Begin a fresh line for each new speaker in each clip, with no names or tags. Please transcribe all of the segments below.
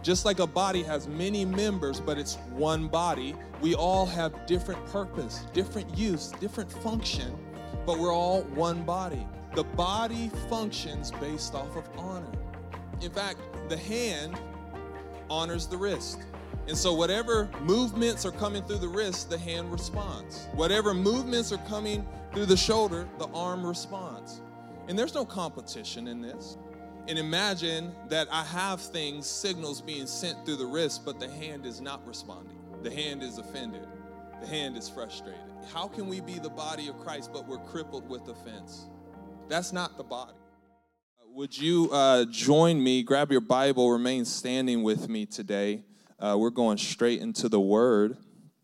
Just like a body has many members, but it's one body, we all have different purpose, different use, different function, but we're all one body. The body functions based off of honor. In fact, the hand honors the wrist. And so whatever movements are coming through the wrist, the hand responds. Whatever movements are coming through the shoulder, the arm responds. And there's no competition in this. And imagine that I have signals being sent through the wrist, but the hand is not responding. The hand is offended. The hand is frustrated. How can we be the body of Christ, but we're crippled with offense? That's not the body. Would you join me, grab your Bible, remain standing with me today. We're going straight into the Word.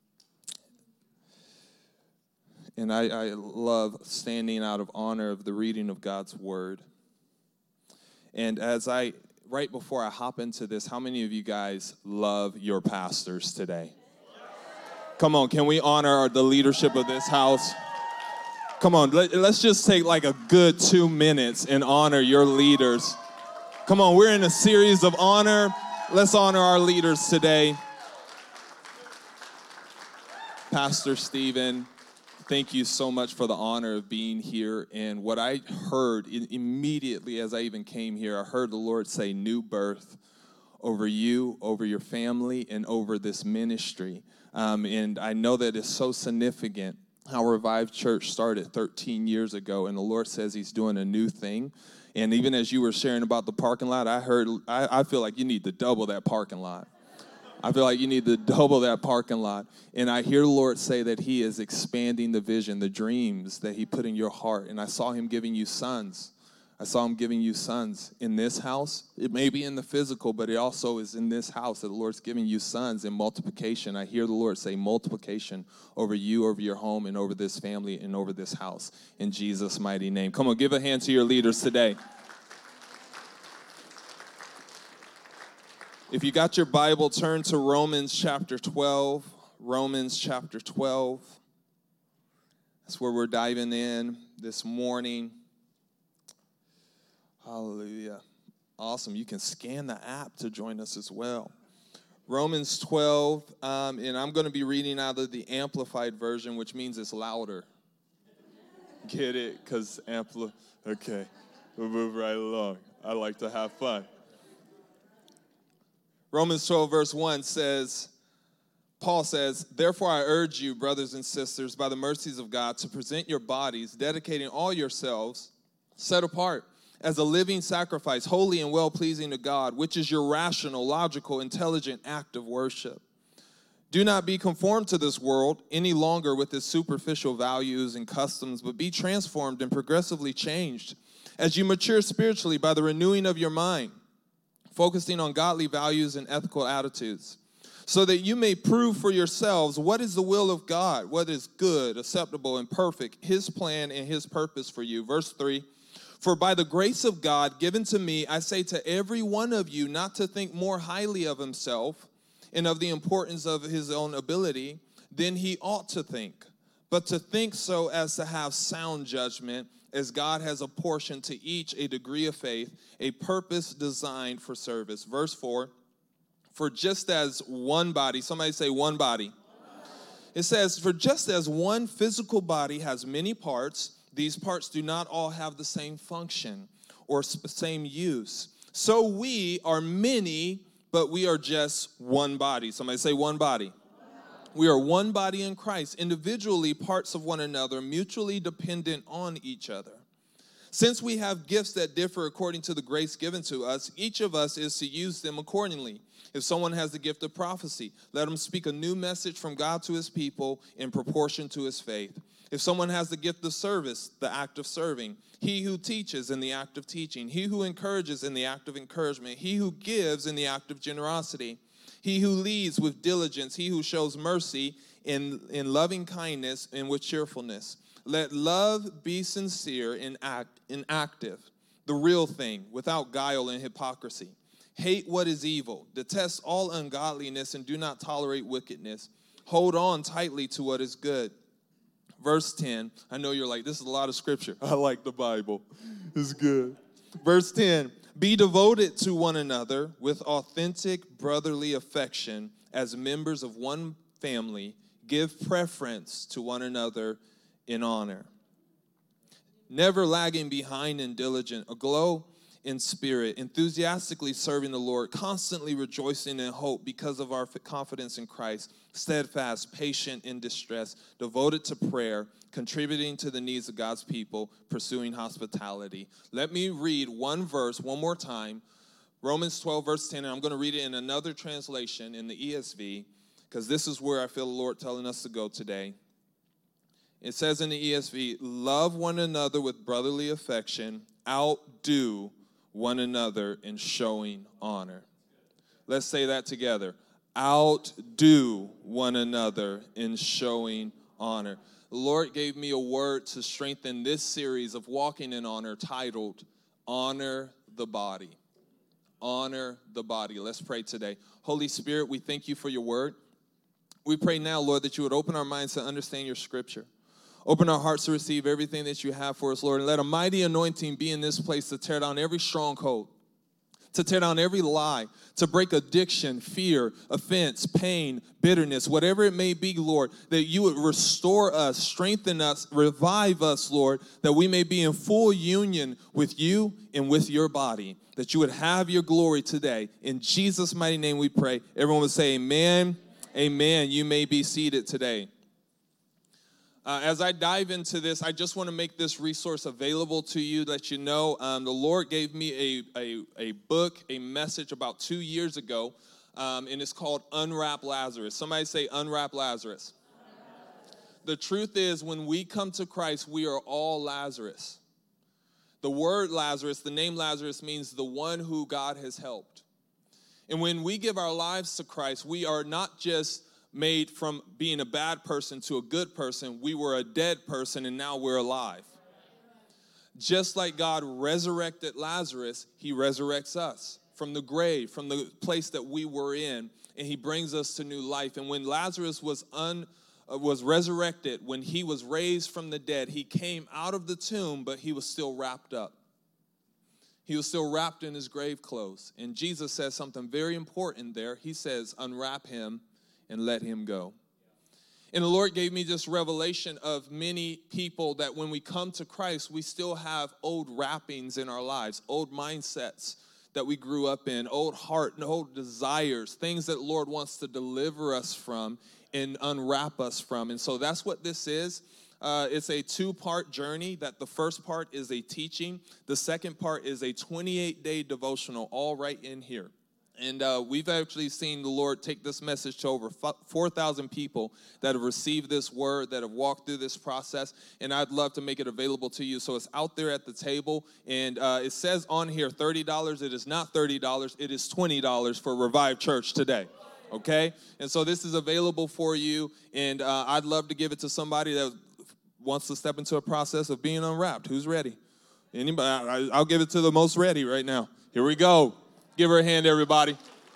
And I love standing out of honor of the reading of God's Word. And right before I hop into this, how many of you guys love your pastors today? Come on, can we honor the leadership of this house? Come on, let's just take like a good 2 minutes and honor your leaders. Come on, we're in a series of honor. Let's honor our leaders today. Pastor Stephen, thank you so much for the honor of being here. And what I heard immediately as I even came here, I heard the Lord say new birth over you, over your family, and over this ministry. And I know that it's so significant how Revived Church started 13 years ago, and the Lord says he's doing a new thing. And even as you were sharing about the parking lot, I feel like you need to double that parking lot. I feel like you need to double that parking lot. And I hear the Lord say that he is expanding the vision, the dreams that he put in your heart. And I saw him giving you sons. I saw him giving you sons in this house. It may be in the physical, but it also is in this house that the Lord's giving you sons in multiplication. I hear the Lord say multiplication over you, over your home, and over this family, and over this house. In Jesus' mighty name. Come on, give a hand to your leaders today. If you got your Bible, turn to Romans chapter 12. Romans chapter 12. That's where we're diving in this morning. Hallelujah. Awesome. You can scan the app to join us as well. Romans 12, and I'm going to be reading out of the Amplified version, which means it's louder. Get it? Because okay, we'll move right along. I like to have fun. Romans 12, verse 1 says, Paul says, "Therefore I urge you, brothers and sisters, by the mercies of God, to present your bodies, dedicating all yourselves, set apart, as a living sacrifice, holy and well-pleasing to God, which is your rational, logical, intelligent act of worship. Do not be conformed to this world any longer with its superficial values and customs, but be transformed and progressively changed as you mature spiritually by the renewing of your mind, focusing on godly values and ethical attitudes, so that you may prove for yourselves what is the will of God, what is good, acceptable, and perfect, his plan and his purpose for you." Verse 3, "For by the grace of God given to me, I say to every one of you not to think more highly of himself and of the importance of his own ability than he ought to think, but to think so as to have sound judgment, as God has apportioned to each a degree of faith, a purpose designed for service." Verse 4, "For just as one body," somebody say one body. It says, "For just as one physical body has many parts, these parts do not all have the same function or same use. So we are many, but we are just one body." Somebody say one body. We are one body in Christ, individually parts of one another, mutually dependent on each other. Since we have gifts that differ according to the grace given to us, each of us is to use them accordingly. If someone has the gift of prophecy, let him speak a new message from God to his people in proportion to his faith. If someone has the gift of service, the act of serving, he who teaches in the act of teaching, he who encourages in the act of encouragement, he who gives in the act of generosity, he who leads with diligence, he who shows mercy in loving kindness and with cheerfulness. Let love be sincere and active, the real thing, without guile and hypocrisy. Hate what is evil, detest all ungodliness, and do not tolerate wickedness. Hold on tightly to what is good. Verse 10, I know you're like, this is a lot of scripture. I like the Bible. It's good. Verse 10, Be devoted to one another with authentic brotherly affection as members of one family. Give preference to one another in honor. Never lagging behind and diligent, aglow in spirit, enthusiastically serving the Lord, constantly rejoicing in hope because of our confidence in Christ, steadfast, patient in distress, devoted to prayer, contributing to the needs of God's people, pursuing hospitality. Let me read one verse one more time. Romans 12, verse 10, and I'm going to read it in another translation in the ESV, because this is where I feel the Lord telling us to go today. It says in the ESV, love one another with brotherly affection, outdo one another in showing honor. Let's say that together. Outdo one another in showing honor. The Lord gave me a word to strengthen this series of Walking in Honor titled, Honor the Body. Honor the body. Let's pray today. Holy Spirit, we thank you for your word. We pray now, Lord, that you would open our minds to understand your scripture. Open our hearts to receive everything that you have for us, Lord. And let a mighty anointing be in this place to tear down every stronghold, to tear down every lie, to break addiction, fear, offense, pain, bitterness, whatever it may be, Lord, that you would restore us, strengthen us, revive us, Lord, that we may be in full union with you and with your body, that you would have your glory today. In Jesus' mighty name we pray. Everyone would say amen, amen. You may be seated today. As I dive into this, I just want to make this resource available to you, let you know the Lord gave me a book, a message about 2 years ago, and it's called Unwrap Lazarus. Somebody say Unwrap Lazarus. The truth is, when we come to Christ, we are all Lazarus. The word Lazarus, the name Lazarus, means the one who God has helped. And when we give our lives to Christ, we are not just made from being a bad person to a good person. We were a dead person and now we're alive. Just like God resurrected Lazarus, he resurrects us from the grave, from the place that we were in, and he brings us to new life. And when Lazarus was resurrected, when he was raised from the dead, he came out of the tomb, but he was still wrapped up. He was still wrapped in his grave clothes. And Jesus says something very important there. He says, unwrap him and let him go. And the Lord gave me this revelation of many people that when we come to Christ, we still have old wrappings in our lives, old mindsets that we grew up in, old heart and old desires, things that the Lord wants to deliver us from and unwrap us from. And so that's what this is. It's a 2-part journey. That the first part is a teaching. The second part is a 28-day devotional, all right in here. And we've actually seen the Lord take this message to over 4,000 people that have received this word, that have walked through this process. And I'd love to make it available to you. So it's out there at the table. And it says on here $30. It is not $30. It is $20 for Revive Church today. Okay? And so this is available for you. And I'd love to give it to somebody that wants to step into a process of being unwrapped. Who's ready? Anybody? I'll give it to the most ready right now. Here we go. Give her a hand, everybody.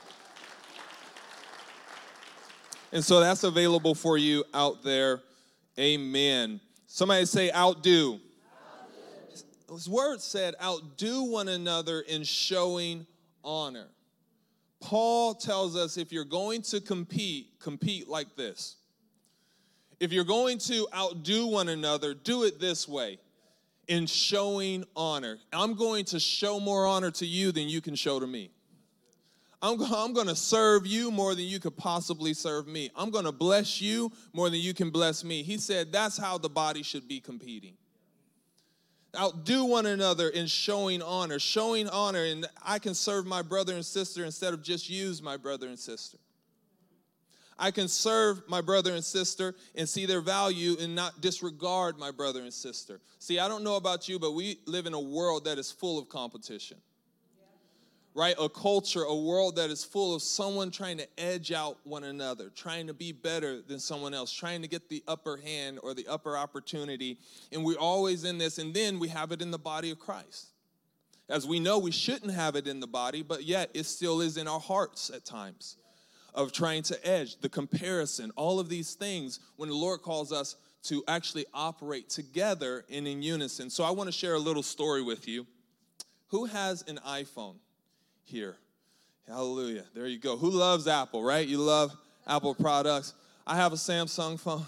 And so that's available for you out there. Amen. Somebody say outdo. His word said outdo one another in showing honor. Paul tells us if you're going to compete like this. If you're going to outdo one another, do it this way. In showing honor. I'm going to show more honor to you than you can show to me. I'm going to serve you more than you could possibly serve me. I'm going to bless you more than you can bless me. He said that's how the body should be competing. Outdo one another in showing honor. Showing honor, and I can serve my brother and sister instead of just use my brother and sister. I can serve my brother and sister and see their value and not disregard my brother and sister. See, I don't know about you, but we live in a world that is full of competition. Right? A culture, a world that is full of someone trying to edge out one another, trying to be better than someone else, trying to get the upper hand or the upper opportunity. And we're always in this, and then we have it in the body of Christ. As we know, we shouldn't have it in the body, but yet it still is in our hearts at times. Of trying to edge, the comparison, all of these things when the Lord calls us to actually operate together and in unison. So I want to share a little story with you. Who has an iPhone here? Hallelujah. There you go. Who loves Apple, right? You love Apple products. I have a Samsung phone.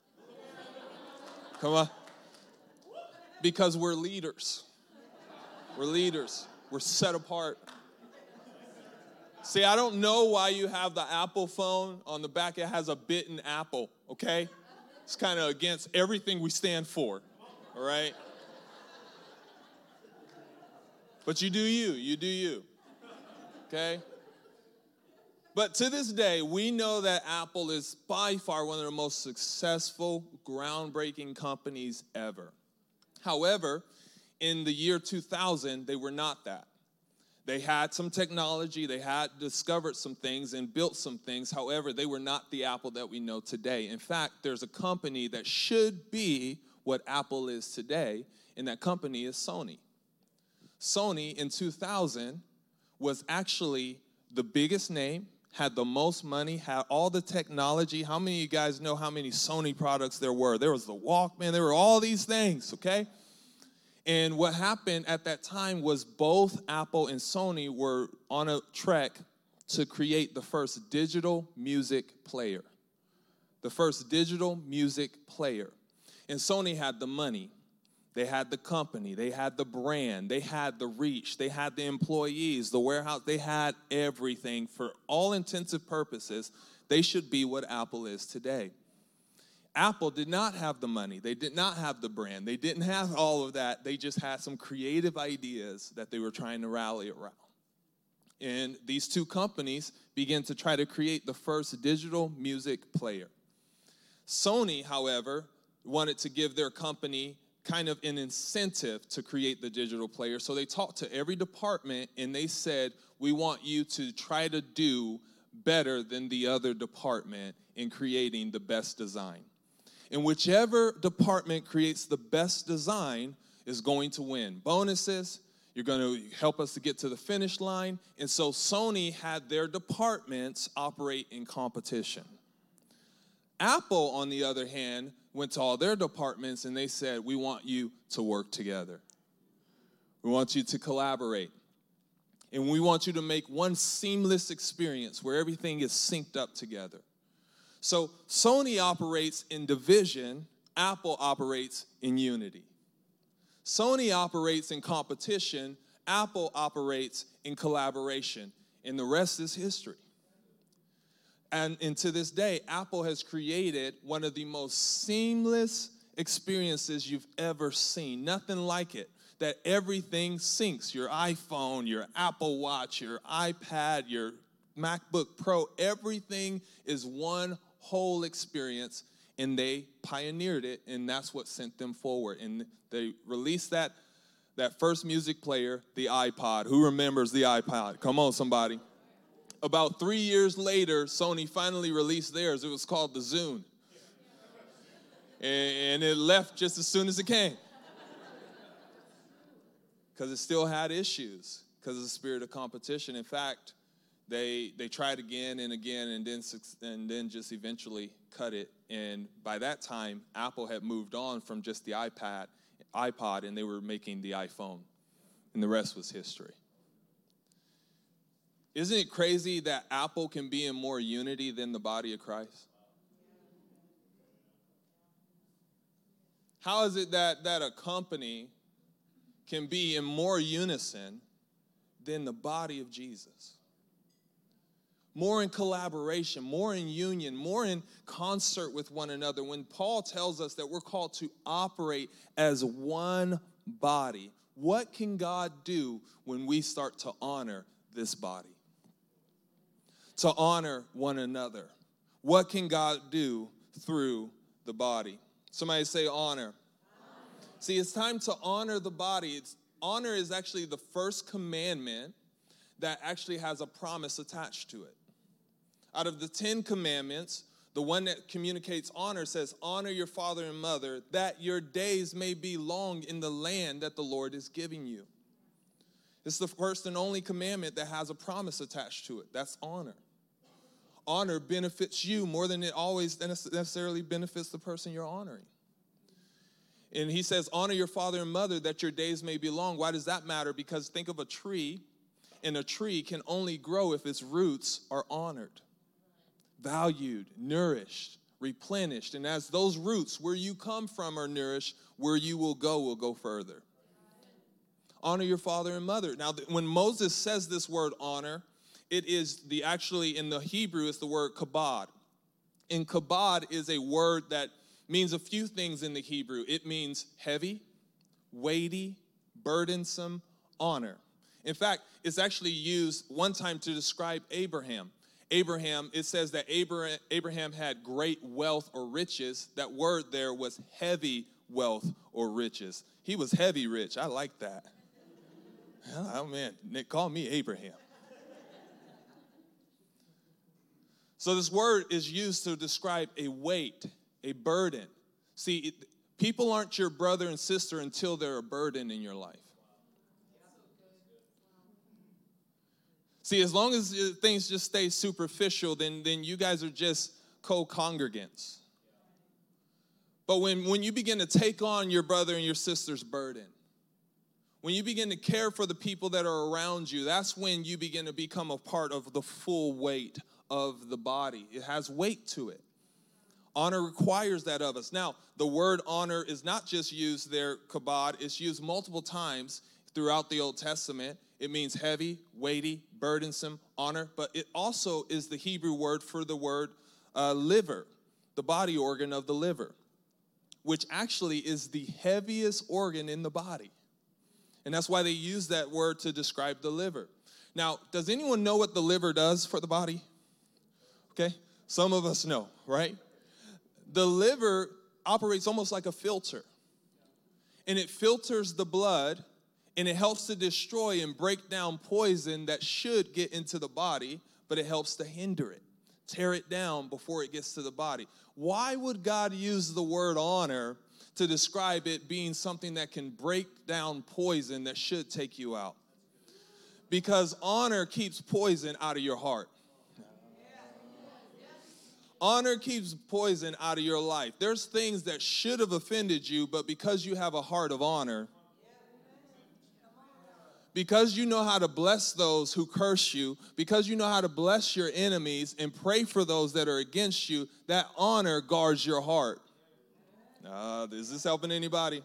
Come on. Because we're leaders. We're leaders. We're set apart. See, I don't know why you have the Apple phone. On the back, it has a bitten apple, okay? It's kind of against everything we stand for, all right? But you do you, okay? But to this day, we know that Apple is by far one of the most successful, groundbreaking companies ever. However, in the year 2000, they were not that. They had some technology, they had discovered some things and built some things. However, they were not the Apple that we know today. In fact, there's a company that should be what Apple is today, and that company is Sony. Sony in 2000 was actually the biggest name, had the most money, had all the technology. How many of you guys know how many Sony products there were? There was the Walkman, there were all these things, okay? And what happened at that time was both Apple and Sony were on a trek to create the first digital music player. The first digital music player. And Sony had the money. They had the company, they had the brand, they had the reach, they had the employees, the warehouse, they had everything. For all intensive purposes, they should be what Apple is today. Apple did not have the money, they did not have the brand, they didn't have all of that. They just had some creative ideas that they were trying to rally around. And these two companies began to try to create the first digital music player. Sony, however, wanted to give their company kind of an incentive to create the digital player. So they talked to every department and they said, we want you to try to do better than the other department in creating the best design. And whichever department creates the best design is going to win bonuses. You're going to help us to get to the finish line. And so Sony had their departments operate in competition. Apple, on the other hand, went to all their departments and they said, we want you to work together. We want you to collaborate. And we want you to make one seamless experience where everything is synced up together. So Sony operates in division, Apple operates in unity. Sony operates in competition, Apple operates in collaboration. And the rest is history. And to this day, Apple has created one of the most seamless experiences you've ever seen. Nothing like it. That everything syncs. Your iPhone, your Apple Watch, your iPad, your MacBook Pro, everything is one whole experience. And they pioneered it, and that's what sent them forward. And they released that first music player, the iPod. Who remembers the iPod? Come on, somebody. About 3 years later, Sony finally released theirs. It was called the Zune. And it left just as soon as it came. Because it still had issues because of the spirit of competition. In fact, they tried again and again and then just eventually cut it. And by that time, Apple had moved on from just the iPod, and they were making the iPhone. And the rest was history. Isn't it crazy that Apple can be in more unity than the body of Christ? How is it that a company can be in more unison than the body of Jesus? More in collaboration, more in union, more in concert with one another. When Paul tells us that we're called to operate as one body, what can God do when we start to honor this body? To honor one another. What can God do through the body? Somebody say honor. See, it's time to honor the body. Honor is actually the first commandment that actually has a promise attached to it. Out of the 10 commandments, the one that communicates honor says, honor your father and mother, that your days may be long in the land that the Lord is giving you. It's the first and only commandment that has a promise attached to it. That's honor. Honor benefits you more than it always necessarily benefits the person you're honoring. And he says, honor your father and mother that your days may be long. Why does that matter? Because think of a tree, and a tree can only grow if its roots are honored, valued, nourished, replenished. And as those roots where you come from are nourished, where you will go further. Honor your father and mother. Now, when Moses says this word honor, it is actually in the Hebrew, it's the word kabod. And kabod is a word that means a few things in the Hebrew. It means heavy, weighty, burdensome, honor. In fact, it's actually used one time to describe Abraham. Abraham, it says that Abraham had great wealth or riches. That word there was heavy wealth or riches. He was heavy rich. I like that. Oh, man, Nick, call me Abraham. So this word is used to describe a weight, a burden. See, people aren't your brother and sister until they're a burden in your life. See, as long as things just stay superficial, then you guys are just co-congregants. But when you begin to take on your brother and your sister's burden, when you begin to care for the people that are around you, that's when you begin to become a part of the full weight of the body. It has weight to it. Honor requires that of us. Now, the word honor is not just used there, kabod. It's used multiple times throughout the Old Testament. It means heavy, weighty, burdensome, honor. But it also is the Hebrew word for the word liver, the body organ of the liver, which actually is the heaviest organ in the body. And that's why they use that word to describe the liver. Now, does anyone know what the liver does for the body? Okay, some of us know, right? The liver operates almost like a filter. And it filters the blood, and it helps to destroy and break down poison that should get into the body, but it helps to hinder it, tear it down before it gets to the body. Why would God use the word honor to describe it being something that can break down poison that should take you out? Because honor keeps poison out of your heart. Honor keeps poison out of your life. There's things that should have offended you, but because you have a heart of honor, because you know how to bless those who curse you, because you know how to bless your enemies and pray for those that are against you, that honor guards your heart. Is this helping anybody?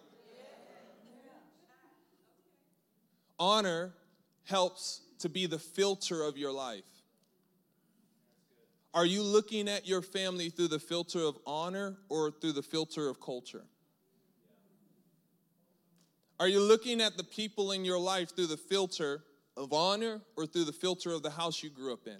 Honor helps to be the filter of your life. Are you looking at your family through the filter of honor or through the filter of culture? Are you looking at the people in your life through the filter of honor or through the filter of the house you grew up in?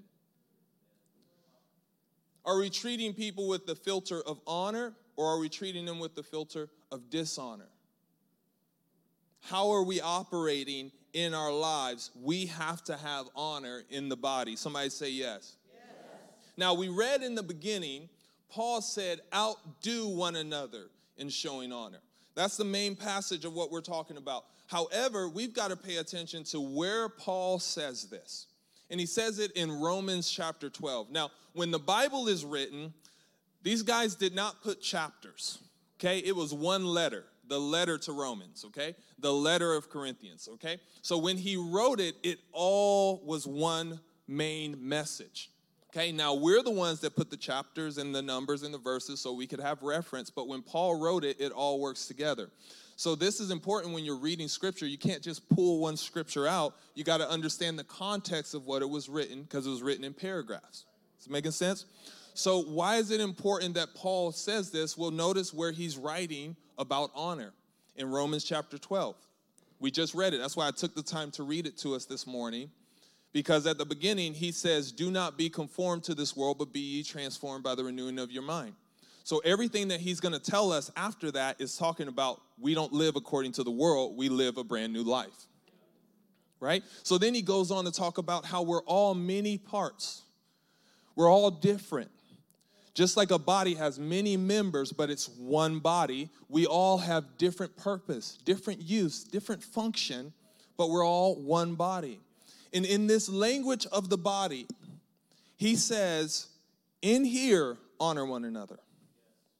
Are we treating people with the filter of honor or are we treating them with the filter of dishonor? How are we operating in our lives? We have to have honor in the body. Somebody say yes. Now, we read in the beginning, Paul said, outdo one another in showing honor. That's the main passage of what we're talking about. However, we've got to pay attention to where Paul says this. And he says it in Romans chapter 12. Now, when the Bible is written, these guys did not put chapters, okay? It was one letter, the letter to Romans, okay? The letter of Corinthians, okay? So when he wrote it, it all was one main message. Okay, now we're the ones that put the chapters and the numbers and the verses so we could have reference, but when Paul wrote it, it all works together. So this is important when you're reading scripture. You can't just pull one scripture out. You got to understand the context of what it was written because it was written in paragraphs. Is it making sense? So why is it important that Paul says this? Well, notice where he's writing about honor in Romans chapter 12. We just read it. That's why I took the time to read it to us this morning. Because at the beginning, he says, do not be conformed to this world, but be ye transformed by the renewing of your mind. So everything that he's going to tell us after that is talking about we don't live according to the world, we live a brand new life. Right? So then he goes on to talk about how we're all many parts. We're all different. Just like a body has many members, but it's one body, we all have different purpose, different use, different function, but we're all one body. And in this language of the body, he says, in here, honor one another.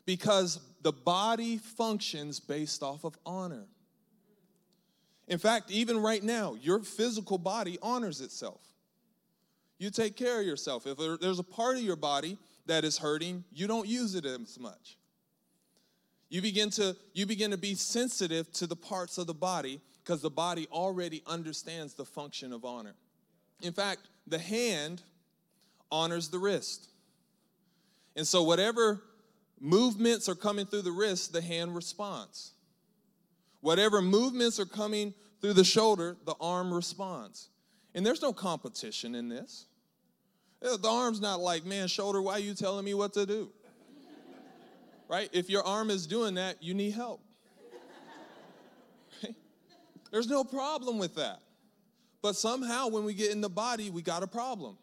because the body functions based off of honor. In fact, even right now, your physical body honors itself. You take care of yourself. If there's a part of your body that is hurting, you don't use it as much. You begin to be sensitive to the parts of the body because the body already understands the function of honor. In fact, the hand honors the wrist. And so whatever movements are coming through the wrist, the hand responds. Whatever movements are coming through the shoulder, the arm responds. And there's no competition in this. The arm's not like, man, shoulder, why are you telling me what to do? Right? If your arm is doing that, you need help. Right? There's no problem with that. But somehow when we get in the body, we got a problem.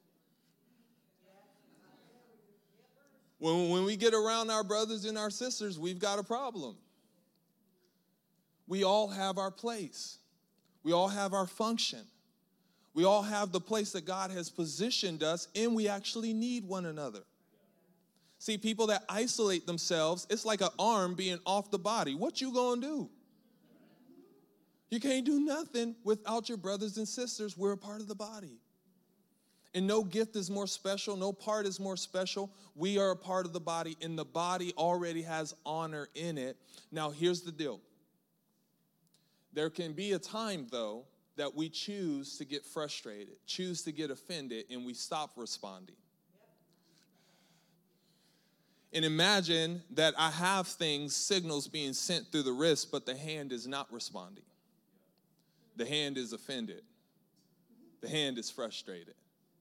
When we get around our brothers and our sisters, we've got a problem. We all have our place. We all have our function. We all have the place that God has positioned us, and we actually need one another. See, people that isolate themselves, it's like an arm being off the body. What you gonna do? You can't do nothing without your brothers and sisters. We're a part of the body. And no gift is more special. No part is more special. We are a part of the body, and the body already has honor in it. Now, here's the deal. There can be a time, though, that we choose to get frustrated, choose to get offended, and we stop responding. And imagine that I have signals being sent through the wrist, but the hand is not responding. The hand is offended. The hand is frustrated.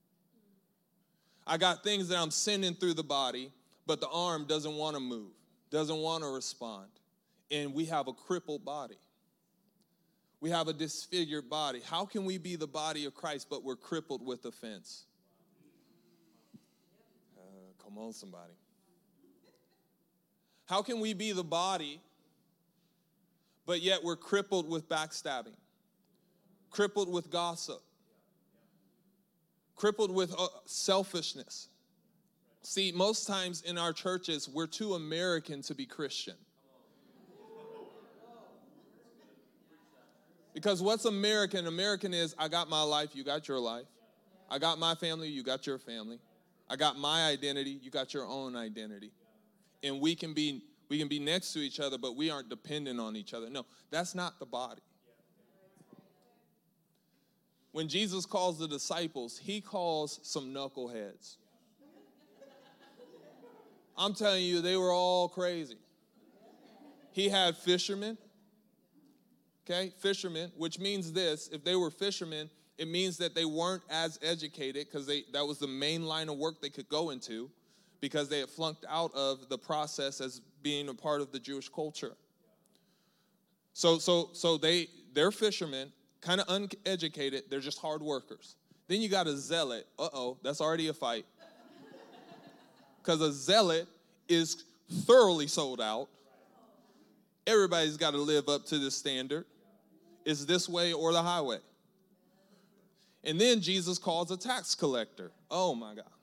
I got things that I'm sending through the body, but the arm doesn't want to move, doesn't want to respond. And we have a crippled body. We have a disfigured body. How can we be the body of Christ, but we're crippled with offense? Come on, somebody. How can we be the body, but yet we're crippled with backstabbing, crippled with gossip, crippled with selfishness? See, most times in our churches, we're too American to be Christian. Because what's American? American is, I got my life, you got your life. I got my family, you got your family. I got my identity, you got your own identity. And we can be next to each other, but we aren't dependent on each other. No, that's not the body. When Jesus calls the disciples, he calls some knuckleheads. I'm telling you, they were all crazy. He had fishermen. Okay, fishermen, which means this: if they were fishermen, it means that they weren't as educated because that was the main line of work they could go into because they had flunked out of the process as being a part of the Jewish culture. So they're fishermen, kind of uneducated. They're just hard workers. Then you got a zealot. That's already a fight. Because a zealot is thoroughly sold out. Everybody's got to live up to this standard. It's this way or the highway. And then Jesus calls a tax collector. Oh, my God.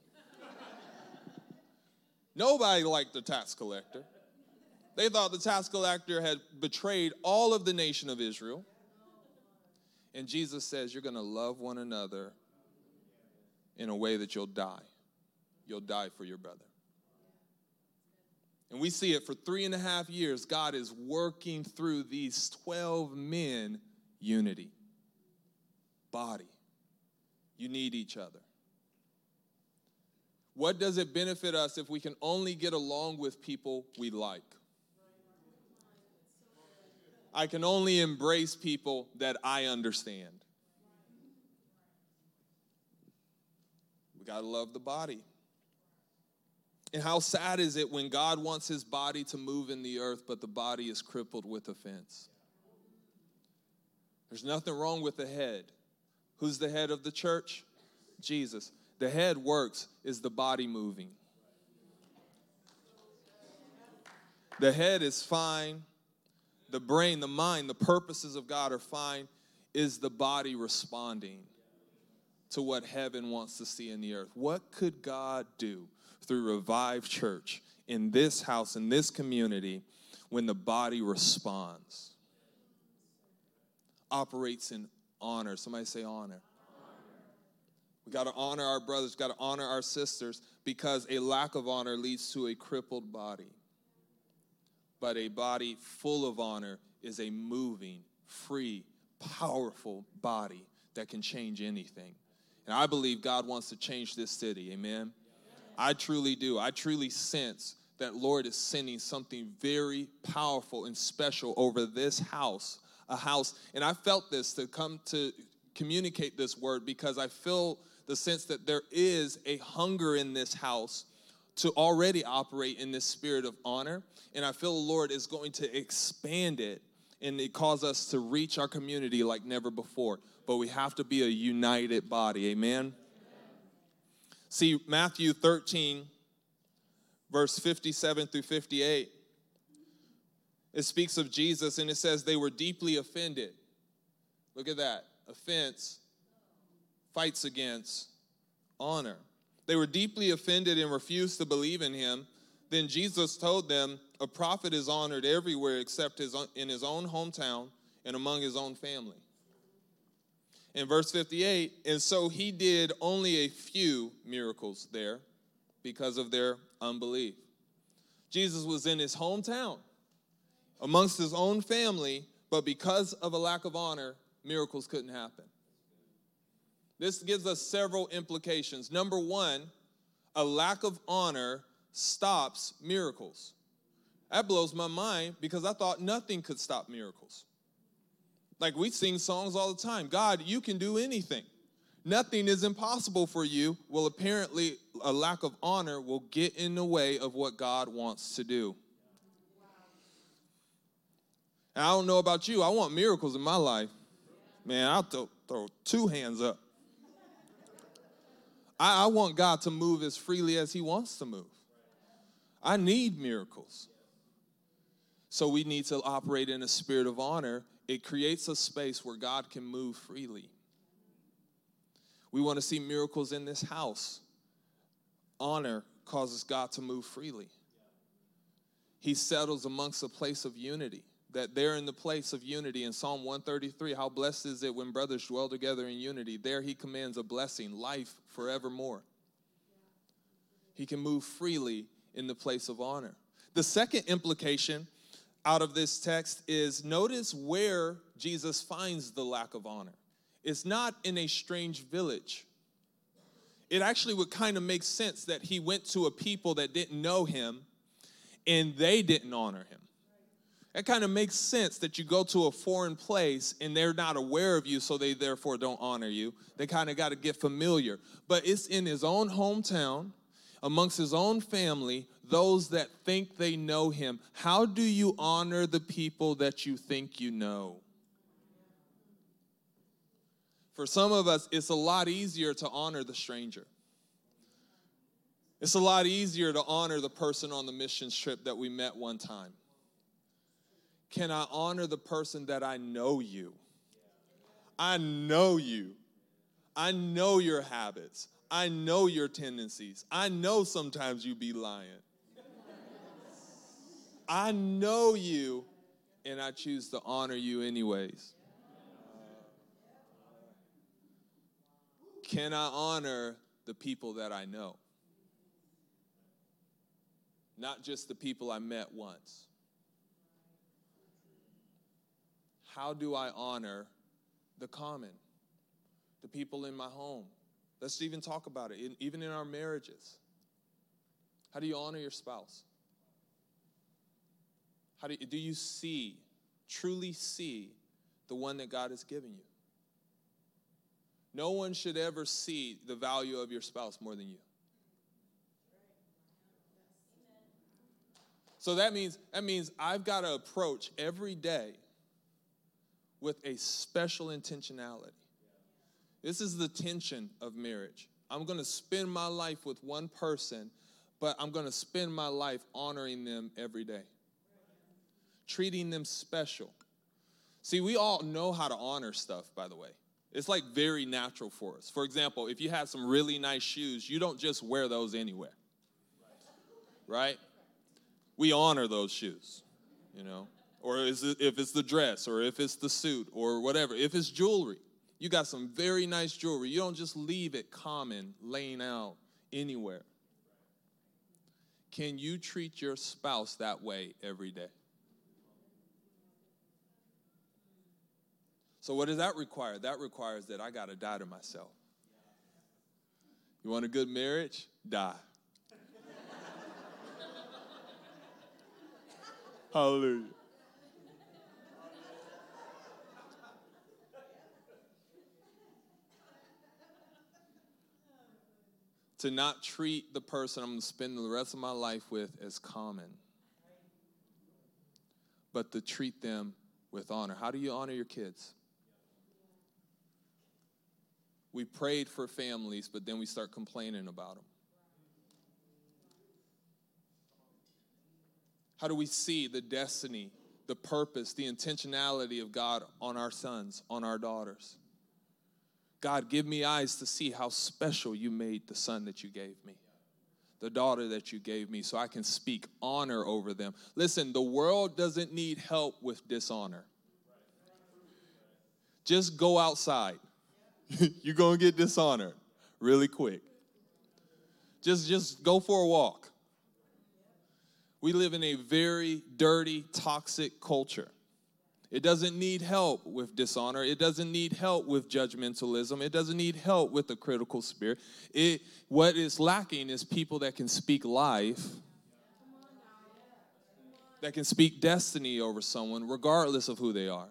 Nobody liked the tax collector. They thought the tax collector had betrayed all of the nation of Israel. And Jesus says, you're going to love one another in a way that you'll die. You'll die for your brother. And we see it for 3.5 years. God is working through these 12 men unity. Body. You need each other. What does it benefit us if we can only get along with people we like? I can only embrace people that I understand. We got to love the body. And how sad is it when God wants his body to move in the earth, but the body is crippled with offense? There's nothing wrong with the head. Who's the head of the church? Jesus. The head works. Is the body moving? The head is fine. The brain, the mind, the purposes of God are fine. Is the body responding to what heaven wants to see in the earth? What could God do through Revive Church in this house, in this community, when the body responds, operates in honor. Somebody say honor. We got to honor our brothers, got to honor our sisters, because a lack of honor leads to a crippled body. But a body full of honor is a moving, free, powerful body that can change anything. And I believe God wants to change this city, amen? I truly do. I truly sense that Lord is sending something very powerful and special over this house, a house. And I felt this to come to communicate this word, because I feel the sense that there is a hunger in this house to already operate in this spirit of honor. And I feel the Lord is going to expand it, and it cause us to reach our community like never before. But we have to be a united body, amen? See, Matthew 13, verse 57 through 58, it speaks of Jesus, and it says they were deeply offended. Look at that. Offense fights against honor. They were deeply offended and refused to believe in him. Then Jesus told them, a prophet is honored everywhere except in his own hometown and among his own family. In verse 58, and so he did only a few miracles there because of their unbelief. Jesus was in his hometown, amongst his own family, but because of a lack of honor, miracles couldn't happen. This gives us several implications. Number one, a lack of honor stops miracles. That blows my mind, because I thought nothing could stop miracles. Like, we sing songs all the time. God, you can do anything. Nothing is impossible for you. Well, apparently, a lack of honor will get in the way of what God wants to do. And I don't know about you. I want miracles in my life. Man, I'll throw two hands up. I want God to move as freely as he wants to move. I need miracles. So we need to operate in a spirit of honor. It creates a space where God can move freely. We want to see miracles in this house. Honor causes God to move freely. He settles amongst a place of unity. That they're in the place of unity. In Psalm 133, how blessed is it when brothers dwell together in unity. There he commands a blessing, life forevermore. He can move freely in the place of honor. The second implication out of this text is, notice where Jesus finds the lack of honor. It's not in a strange village. It actually would kind of make sense that he went to a people that didn't know him and they didn't honor him. It kind of makes sense that you go to a foreign place and they're not aware of you, so they therefore don't honor you. They kind of got to get familiar. But it's in his own hometown, amongst his own family, those that think they know him. How do you honor the people that you think you know? For some of us, it's a lot easier to honor the stranger. It's a lot easier to honor the person on the missions trip that we met one time. Can I honor the person that I know you? I know you. I know your habits. I know your tendencies. I know sometimes you be lying. I know you, and I choose to honor you anyways. Can I honor the people that I know? Not just the people I met once. How do I honor the common, the people in my home? Let's even talk about it, even in our marriages. How do you honor your spouse? How do you truly see the one that God has given you? No one should ever see the value of your spouse more than you. So that means I've got to approach every day with a special intentionality. This is the tension of marriage. I'm going to spend my life with one person, but I'm going to spend my life honoring them every day, treating them special. See, we all know how to honor stuff, by the way. It's like very natural for us. For example, if you have some really nice shoes, you don't just wear those anywhere, right? we honor those shoes, you know. Or if it's the dress, or if it's the suit, or whatever. If it's jewelry, you got some very nice jewelry. You don't just leave it common, laying out anywhere. Can you treat your spouse that way every day? So what does that require? That requires that I got to die to myself. You want a good marriage? Die. Hallelujah. To not treat the person I'm going to spend the rest of my life with as common, but to treat them with honor. How do you honor your kids? We prayed for families, but then we start complaining about them. How do we see the destiny, the purpose, the intentionality of God on our sons, on our daughters? God, give me eyes to see how special you made the son that you gave me, the daughter that you gave me, so I can speak honor over them. Listen, the world doesn't need help with dishonor. Just go outside. You're going to get dishonored really quick. Just go for a walk. We live in a very dirty, toxic culture. It doesn't need help with dishonor. It doesn't need help with judgmentalism. It doesn't need help with a critical spirit. What is lacking is people that can speak life, that can speak destiny over someone, regardless of who they are.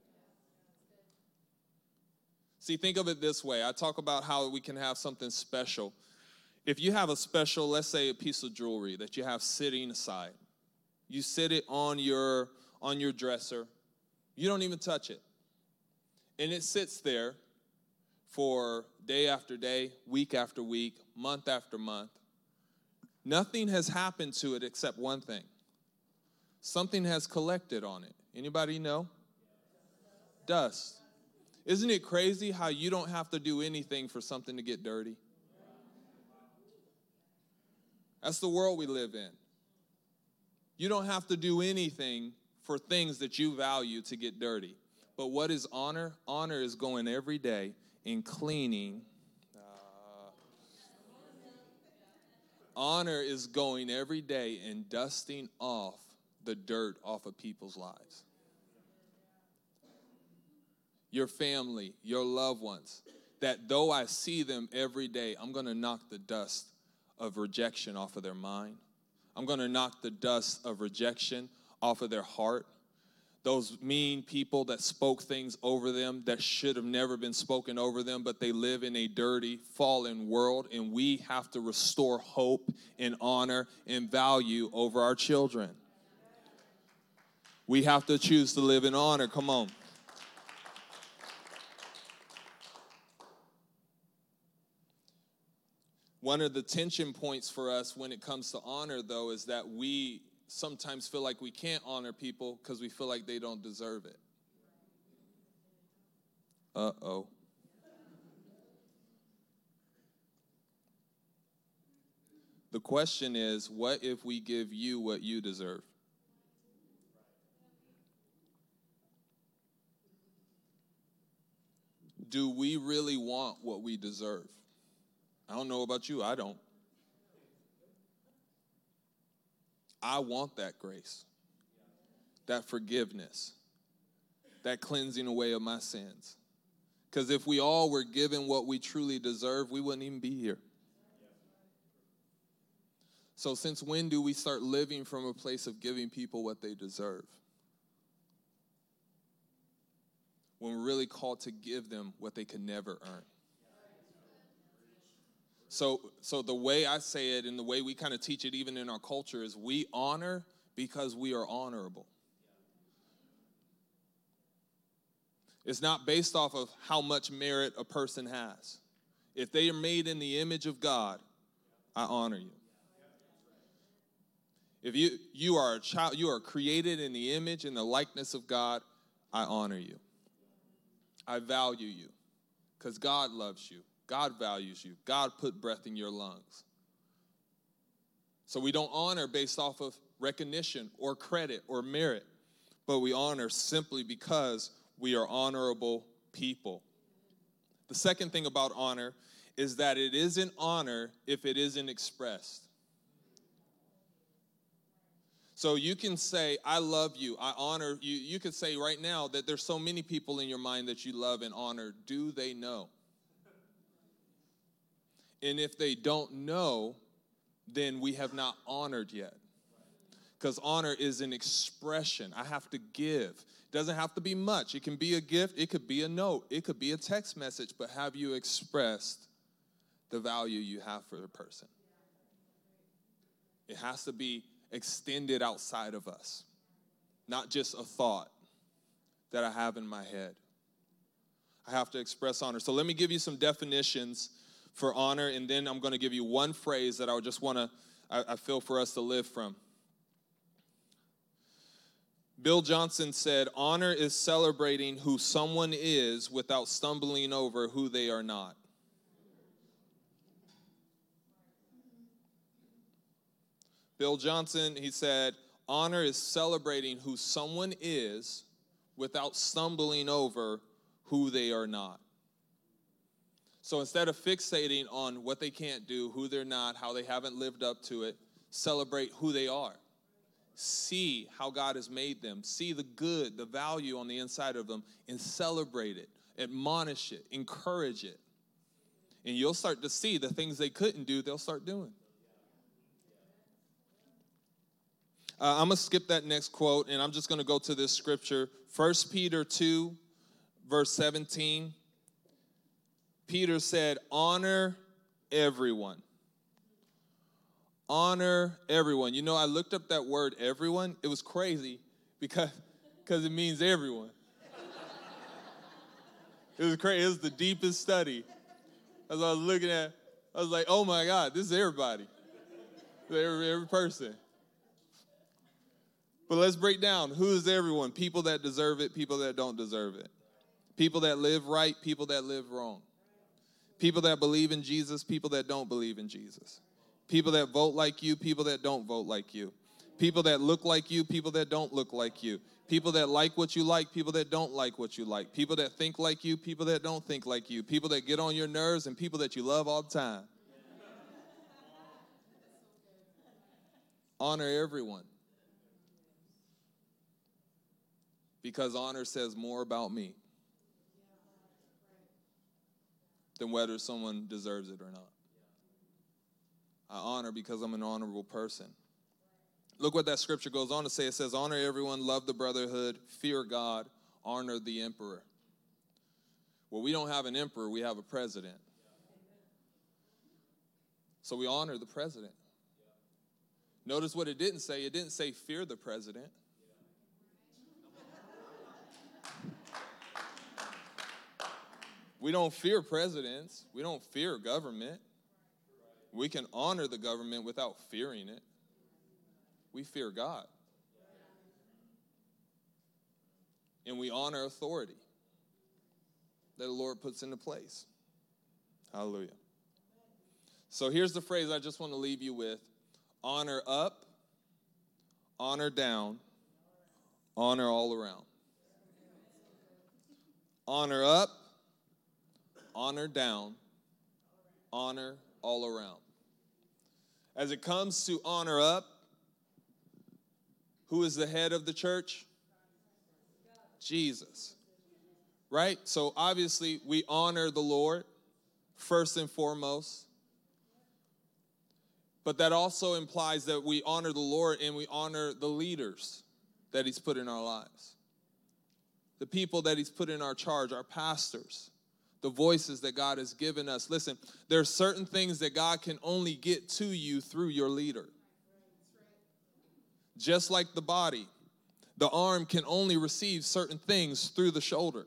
See, think of it this way. I talk about how we can have something special. If you have a special, let's say a piece of jewelry that you have sitting aside, you sit it on your dresser, you don't even touch it. And it sits there for day after day, week after week, month after month. Nothing has happened to it except one thing. Something has collected on it. Anybody know? Dust. Isn't it crazy how you don't have to do anything for something to get dirty? That's the world we live in. You don't have to do anything for things that you value to get dirty. But what is honor? Honor is going every day and cleaning. Honor is going every day and dusting off the dirt off of people's lives. Your family, your loved ones, that though I see them every day, I'm going to knock the dust of rejection off of their mind. I'm going to knock the dust of rejection off of their heart. Those mean people that spoke things over them that should have never been spoken over them, but they live in a dirty, fallen world, and we have to restore hope and honor and value over our children. We have to choose to live in honor. Come on. One of the tension points for us when it comes to honor, though, is that we sometimes feel like we can't honor people because we feel like they don't deserve it. Uh-oh. The question is, what if we give you what you deserve? Do we really want what we deserve? I don't know about you, I don't. I want that grace, that forgiveness, that cleansing away of my sins. Because if we all were given what we truly deserve, we wouldn't even be here. So since when do we start living from a place of giving people what they deserve? When we're really called to give them what they could never earn. So the way I say it and the way we kind of teach it even in our culture is we honor because we are honorable. It's not based off of how much merit a person has. If they are made in the image of God, I honor you. If you are a child, you are created in the image and the likeness of God, I honor you. I value you because God loves you. God values you. God put breath in your lungs. So we don't honor based off of recognition or credit or merit, but we honor simply because we are honorable people. The second thing about honor is that it isn't honor if it isn't expressed. So you can say, I love you, I honor you. You could say right now that there's so many people in your mind that you love and honor. Do they know? And if they don't know, then we have not honored yet. Because honor is an expression. I have to give. It doesn't have to be much. It can be a gift. It could be a note. It could be a text message. But have you expressed the value you have for the person? It has to be extended outside of us, not just a thought that I have in my head. I have to express honor. So let me give you some definitions for honor, and then I'm going to give you one phrase that I just want to, I feel for us to live from. Bill Johnson said, honor is celebrating who someone is without stumbling over who they are not. Bill Johnson, he said, honor is celebrating who someone is without stumbling over who they are not. So instead of fixating on what they can't do, who they're not, how they haven't lived up to it, celebrate who they are. See how God has made them. See the good, the value on the inside of them, and celebrate it, admonish it, encourage it. And you'll start to see the things they couldn't do, they'll start doing. I'm going to skip that next quote, and I'm just going to go to this scripture. 1 Peter 2, verse 17. Peter said, honor everyone. Honor everyone. You know, I looked up that word everyone. It was crazy because it means everyone. It was crazy. It was the deepest study. As I was looking at, I was like, oh my God, this is everybody. Every person. But let's break down. Who is everyone? People that deserve it, people that don't deserve it. People that live right, people that live wrong. People that believe in Jesus, people that don't believe in Jesus. People that vote like you, people that don't vote like you. People that look like you, people that don't look like you. People that like what you like, people that don't like what you like. People that think like you, people that don't think like you. People that get on your nerves, and people that you love all the time. Honor everyone. Because honor says more about me than whether someone deserves it or not. I honor because I'm an honorable person. Look what that scripture goes on to say. It says, honor everyone, love the brotherhood, fear God, honor the emperor. Well, we don't have an emperor, we have a president. So we honor the president. Notice what it didn't say. It didn't say fear the president. We don't fear presidents. We don't fear government. We can honor the government without fearing it. We fear God. And we honor authority that the Lord puts into place. Hallelujah. So here's the phrase I just want to leave you with. Honor up, honor down, honor all around. Honor up, honor down, honor all around. As it comes to honor up, who is the head of the church? Jesus. Right? So obviously we honor the Lord first and foremost. But that also implies that we honor the Lord and we honor the leaders that he's put in our lives. The people that he's put in our charge, our pastors, the voices that God has given us. Listen, there are certain things that God can only get to you through your leader. Just like the body, the arm can only receive certain things through the shoulder.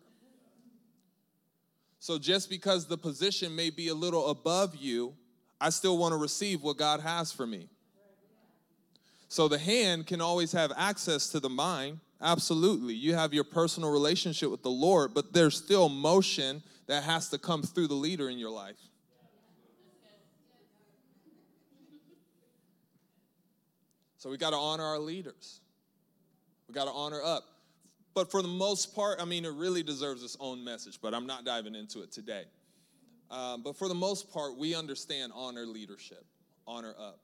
So just because the position may be a little above you, I still want to receive what God has for me. So the hand can always have access to the mind. Absolutely. You have your personal relationship with the Lord, but there's still motion that has to come through the leader in your life. So we got to honor our leaders. We got to honor up. But for the most part, I mean, it really deserves its own message, but I'm not diving into it today. But for the most part, we understand honor leadership, honor up.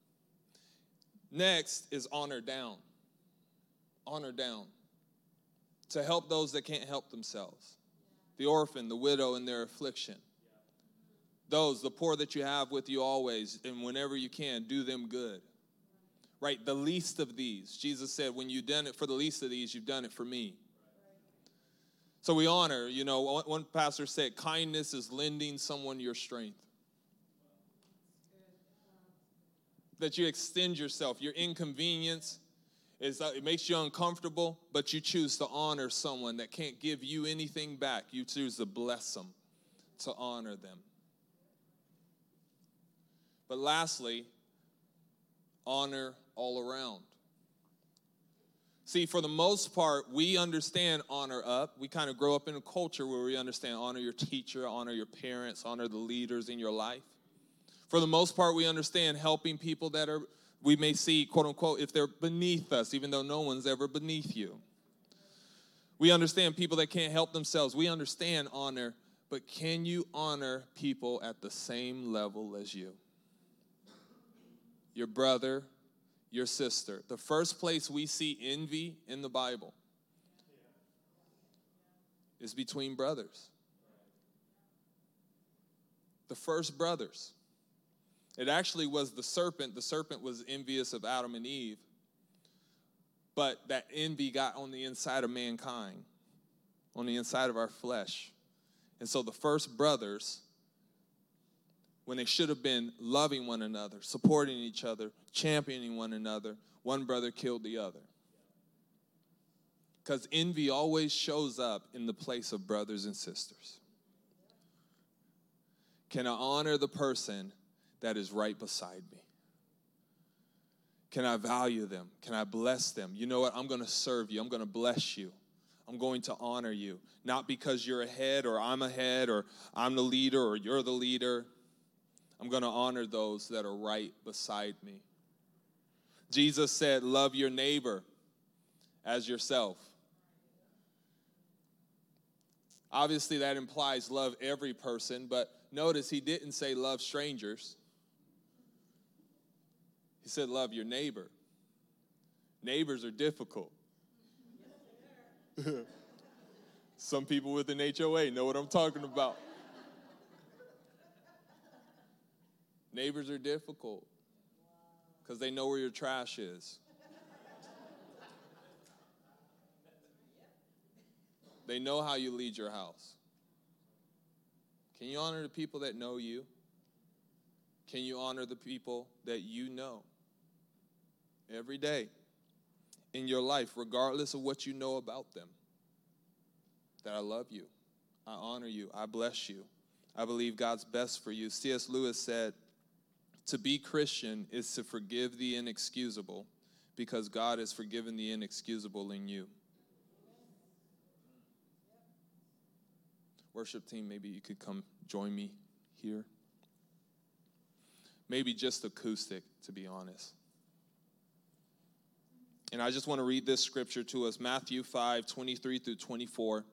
Next is honor down. Honor down. To help those that can't help themselves. The orphan, the widow in their affliction. Those, the poor that you have with you always, and whenever you can, do them good. Right, the least of these. Jesus said, when you've done it for the least of these, you've done it for me. So we honor, one pastor said, kindness is lending someone your strength. That you extend yourself. Your inconvenience, it makes you uncomfortable, but you choose to honor someone that can't give you anything back. You choose to bless them, to honor them. But lastly, honor all around. See, for the most part, we understand honor up. We kind of grow up in a culture where we understand honor your teacher, honor your parents, honor the leaders in your life. For the most part, we understand helping people that we may see, quote unquote, if they're beneath us, even though no one's ever beneath you. We understand people that can't help themselves. We understand honor, but can you honor people at the same level as you? Your brother, your sister. The first place we see envy in the Bible is between brothers. The first brothers. It actually was the serpent. The serpent was envious of Adam and Eve. But that envy got on the inside of mankind, on the inside of our flesh. And so the first brothers, when they should have been loving one another, supporting each other, championing one another, one brother killed the other. Because envy always shows up in the place of brothers and sisters. Can I honor the person that is right beside me? Can I value them? Can I bless them? You know what? I'm going to serve you. I'm going to bless you. I'm going to honor you. Not because you're ahead or I'm the leader or you're the leader. I'm going to honor those that are right beside me. Jesus said, love your neighbor as yourself. Obviously, that implies love every person, but notice he didn't say love strangers. He said love your neighbor. Neighbors are difficult. Some people with an HOA know what I'm talking about. Neighbors are difficult because they know where your trash is. They know how you lead your house. Can you honor the people that know you? Can you honor the people that you know every day in your life, regardless of what you know about them? That I love you, I honor you, I bless you, I believe God's best for you. C.S. Lewis said, to be Christian is to forgive the inexcusable because God has forgiven the inexcusable in you. Worship team, maybe you could come join me here. Maybe just acoustic, to be honest. And I just want to read this scripture to us, Matthew 5:23 through 24.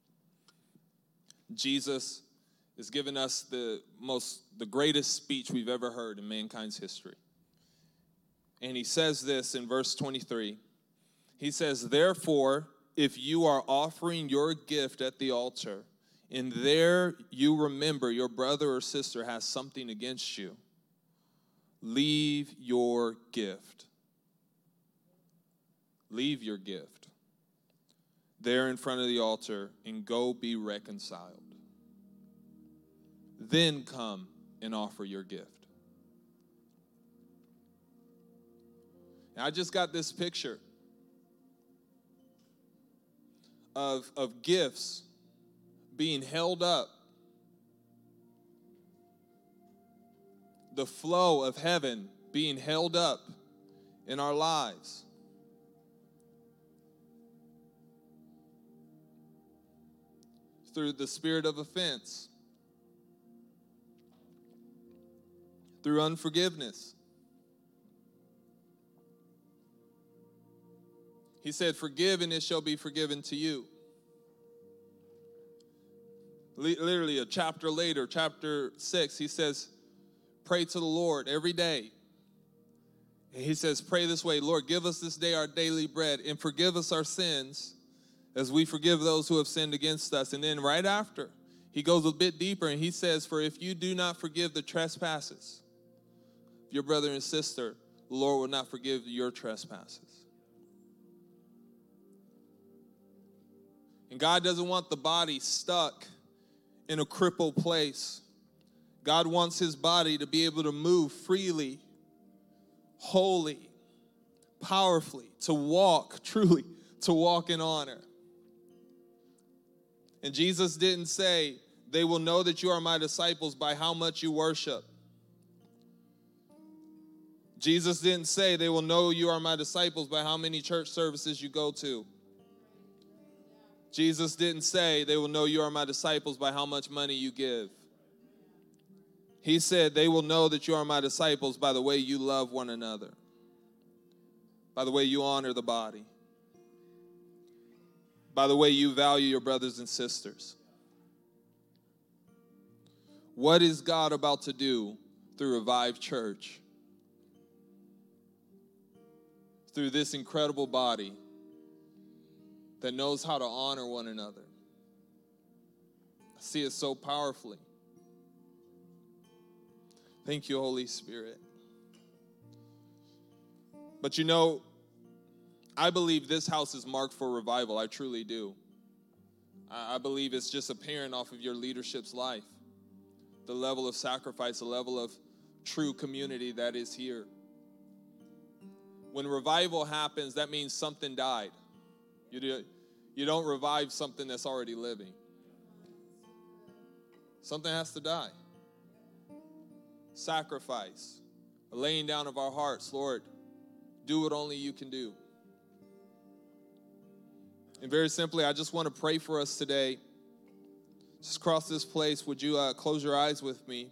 Jesus is giving us the greatest speech we've ever heard in mankind's history. And he says this in verse 23. He says, therefore, if you are offering your gift at the altar, and there you remember your brother or sister has something against you, leave your gift. Leave your gift there in front of the altar and go be reconciled. Then come and offer your gift. And I just got this picture of gifts being held up. The flow of heaven being held up in our lives. Through the spirit of offense. Through unforgiveness. He said, forgive and it shall be forgiven to you. Literally a chapter later, chapter 6, he says, pray to the Lord every day. And he says, pray this way, Lord, give us this day our daily bread and forgive us our sins as we forgive those who have sinned against us. And then right after, he goes a bit deeper and he says, for if you do not forgive the trespasses of your brother and sister, the Lord will not forgive your trespasses. And God doesn't want the body stuck in a crippled place. God wants his body to be able to move freely, wholly, powerfully, to walk, truly, to walk in honor. And Jesus didn't say, they will know that you are my disciples by how much you worship. Jesus didn't say, they will know you are my disciples by how many church services you go to. Jesus didn't say, they will know you are my disciples by how much money you give. He said, they will know that you are my disciples by the way you love one another, by the way you honor the body, by the way you value your brothers and sisters. What is God about to do through Revive Church? Through this incredible body that knows how to honor one another. I see it so powerfully. Thank you, Holy Spirit. But you know, I believe this house is marked for revival. I truly do. I believe it's just apparent off of your leadership's life. The level of sacrifice, the level of true community that is here. When revival happens, that means something died. You don't revive something that's already living. Something has to die. Sacrifice, a laying down of our hearts. Lord, do what only you can do. And very simply, I just want to pray for us today. Just across this place, would you close your eyes with me?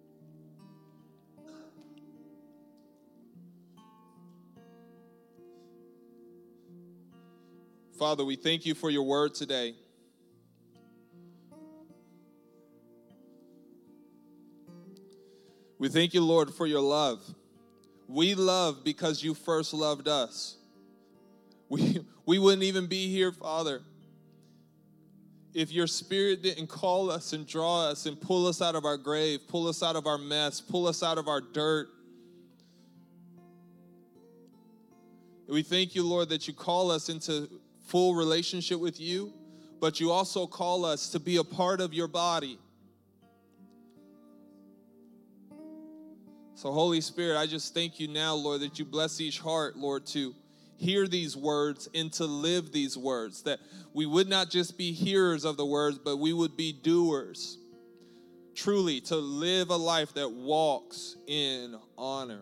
Father, we thank you for your word today. We thank you, Lord, for your love. We love because you first loved us. We wouldn't even be here, Father, if your Spirit didn't call us and draw us and pull us out of our grave, pull us out of our mess, pull us out of our dirt. We thank you, Lord, that you call us into full relationship with you, but you also call us to be a part of your body. So, Holy Spirit, I just thank you now, Lord, that you bless each heart, Lord, to hear these words and to live these words, that we would not just be hearers of the words, but we would be doers, truly, to live a life that walks in honor.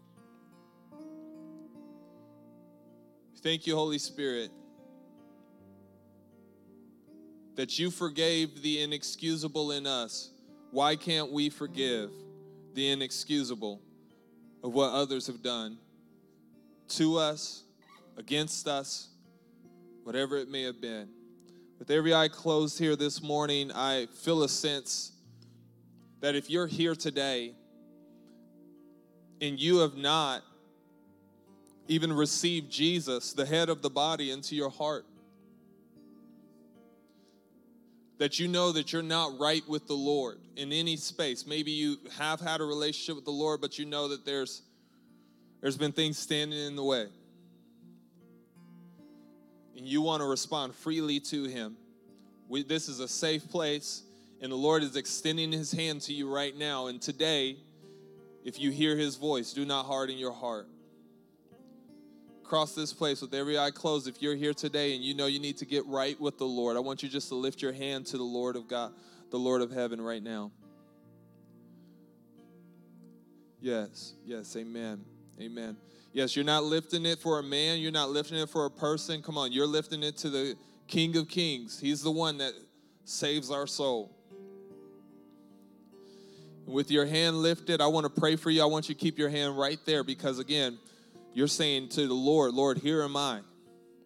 Thank you, Holy Spirit, that you forgave the inexcusable in us. Why can't we forgive the inexcusable of what others have done to us, against us, whatever it may have been? With every eye closed here this morning, I feel a sense that if you're here today and you have not even received Jesus, the head of the body, into your heart, that you know that you're not right with the Lord in any space. Maybe you have had a relationship with the Lord, but you know that there's been things standing in the way. And you want to respond freely to him. This is a safe place, and the Lord is extending his hand to you right now. And today, if you hear his voice, do not harden your heart. Across this place with every eye closed, if you're here today and you know you need to get right with the Lord, I want you just to lift your hand to the Lord of God, the Lord of heaven right now. Yes, amen, amen. Yes, you're not lifting it for a man, you're not lifting it for a person. Come on, you're lifting it to the King of Kings. He's the one that saves our soul. With your hand lifted, I want to pray for you. I want you to keep your hand right there because, again, you're saying to the Lord, Lord, here am I.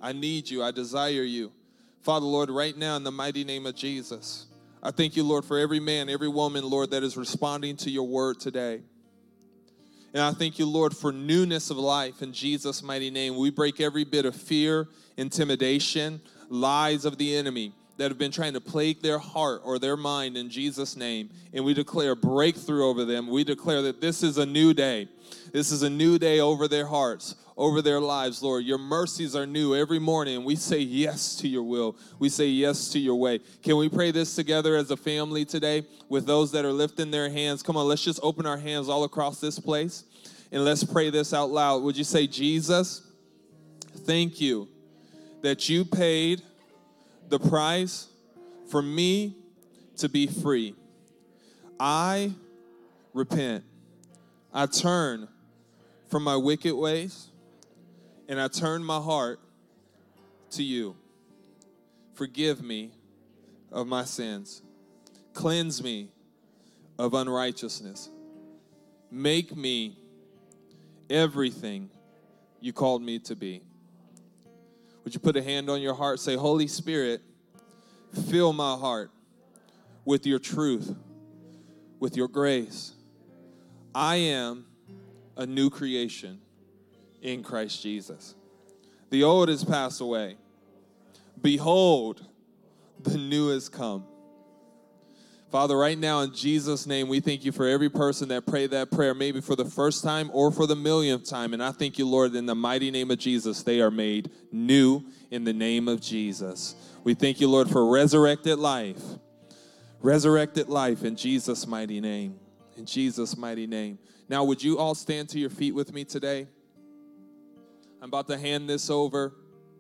I need you. I desire you. Father, Lord, right now in the mighty name of Jesus, I thank you, Lord, for every man, every woman, Lord, that is responding to your word today. And I thank you, Lord, for newness of life in Jesus' mighty name. We break every bit of fear, intimidation, lies of the enemy that have been trying to plague their heart or their mind in Jesus' name. And we declare breakthrough over them. We declare that this is a new day. This is a new day over their hearts, over their lives, Lord. Your mercies are new every morning, and we say yes to your will. We say yes to your way. Can we pray this together as a family today with those that are lifting their hands? Come on, let's just open our hands all across this place, and let's pray this out loud. Would you say, Jesus, thank you that you paid the price for me to be free. I repent. I turn from my wicked ways, and I turn my heart to you. Forgive me of my sins. Cleanse me of unrighteousness. Make me everything you called me to be. Would you put a hand on your heart? Say, Holy Spirit, fill my heart with your truth, with your grace. I am a new creation in Christ Jesus. The old has passed away. Behold, the new has come. Father, right now in Jesus' name, we thank you for every person that prayed that prayer, maybe for the first time or for the millionth time. And I thank you, Lord, in the mighty name of Jesus, they are made new in the name of Jesus. We thank you, Lord, for resurrected life. Resurrected life in Jesus' mighty name. In Jesus' mighty name. Now, would you all stand to your feet with me today? I'm about to hand this over.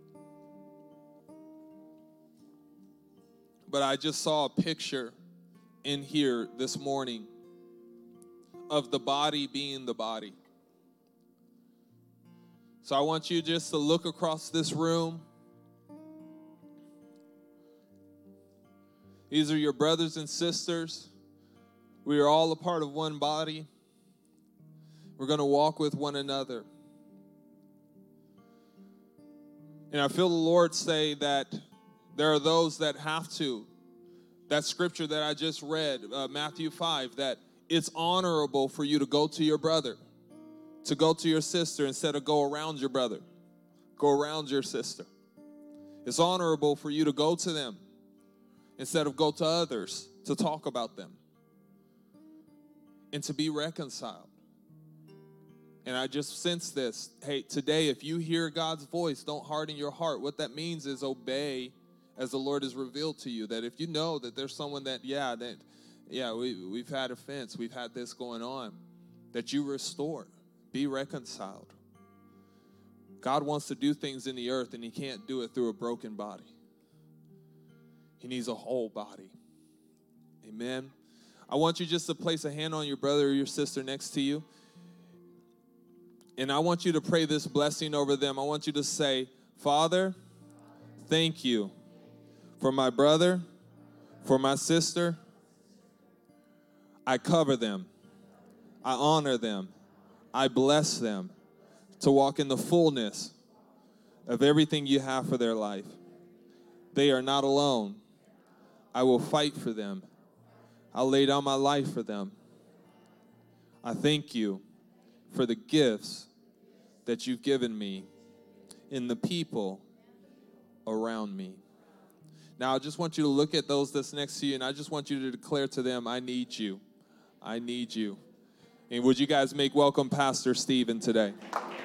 But I just saw a picture in here this morning of the body being the body. So I want you just to look across this room. These are your brothers and sisters. We are all a part of one body. We're going to walk with one another. And I feel the Lord say that there are those that have to. That scripture that I just read, Matthew 5, that it's honorable for you to go to your brother, to go to your sister instead of go around your brother, go around your sister. It's honorable for you to go to them instead of go to others to talk about them and to be reconciled. And I just sense this. Hey, today, if you hear God's voice, don't harden your heart. What that means is obey as the Lord has revealed to you. That if you know that there's someone that, we've had offense, we've had this going on, that you restore, be reconciled. God wants to do things in the earth, and he can't do it through a broken body. He needs a whole body. Amen. I want you just to place a hand on your brother or your sister next to you. And I want you to pray this blessing over them. I want you to say, Father, thank you for my brother, for my sister. I cover them. I honor them. I bless them to walk in the fullness of everything you have for their life. They are not alone. I will fight for them. I'll lay down my life for them. I thank you for the gifts that you've given me in the people around me. Now, I just want you to look at those that's next to you, and I just want you to declare to them, I need you. I need you. And would you guys make welcome Pastor Stephen today?